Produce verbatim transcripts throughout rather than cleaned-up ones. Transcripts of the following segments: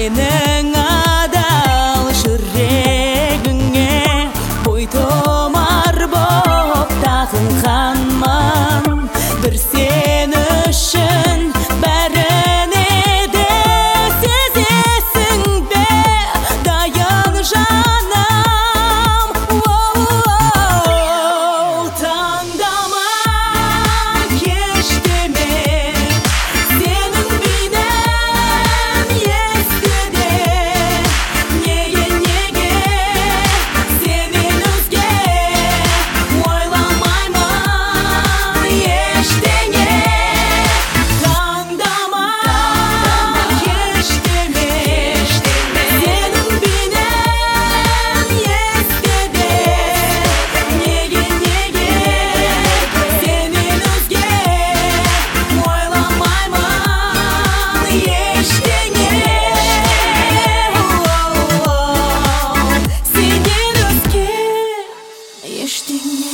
Сенің адал жүрегіңе бойтұмар боп тағынғанмын. Бір сен үшін бәріне де сезесің бе дайын жаным. Таңдама кештеме, сенің бейнең есте де. Неге, неге сенен өзге ойламаймын ештеңе. Таңдама кештеме, сенің бейнең есте де. Неге, неге сенен өзге ойламаймын ештеңе. Сенен өзге ештеңе.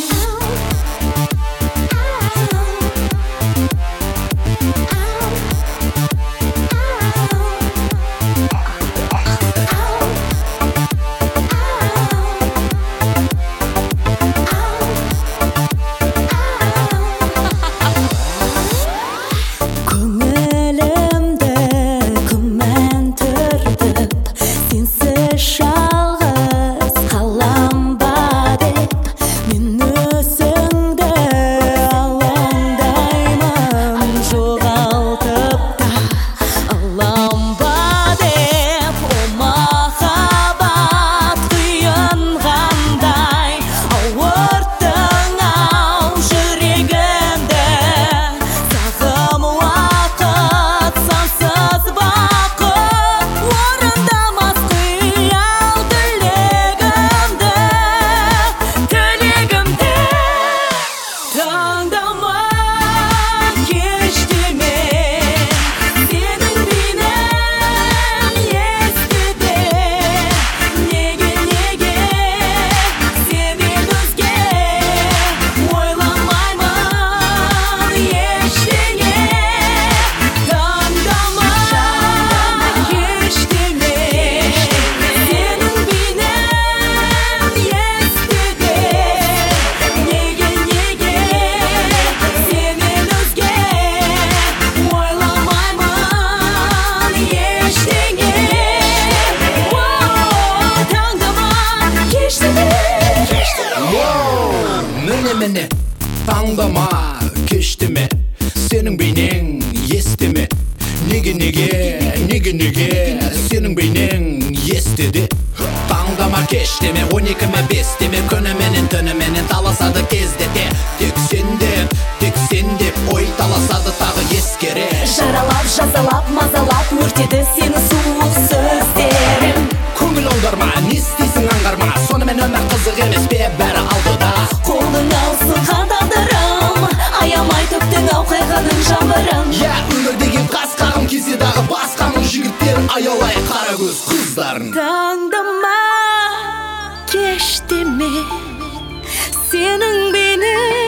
Көңілімді күмән түртіп, сенсіз жалғыз қалам ба деп, мен өзіңді алаңдаймын, жоғалтып та алам ба деп. О махаббат қиын қандай, ауырттың ау жүрегімді. Сағым уақыт сансыз бақыт, орындамас қиял тілегімді, тілегімді. Таңдама кештеме, сенің бейнең есте де. Неге, неге сенен өзге ойламаймын ештеңе. Таңдама кештеме, сенің бейнең есте де. Неге, неге сенен өзге ойламаймын ештеңе. Таңдама кештеме. Міне міне таңдама кештеме, сенің бейнең естеме. Неге, неге, неге, неге сенің бейнең естеде. Таңдама кештеме, он екі ме бес деме, күніменен түніменен таласады кездете. Тек сен деп, тек сен деп ой таласады тағы ескере. Жаралап, жазалап, мазалап өртеді сені суық сөздерім. Көңіл аударма, не істейсің аңғарма, сонымен өмір қызық емес пе бәрі алдыда. Қолың алсын қан тағдырым, аямай төктің ау қайғының жаңбырын. Я өмір деген қасқағым келсе дағы басқамын, жігіттерін аялай қара көз қыздарын. Таңдама кештеме, сенің бейнең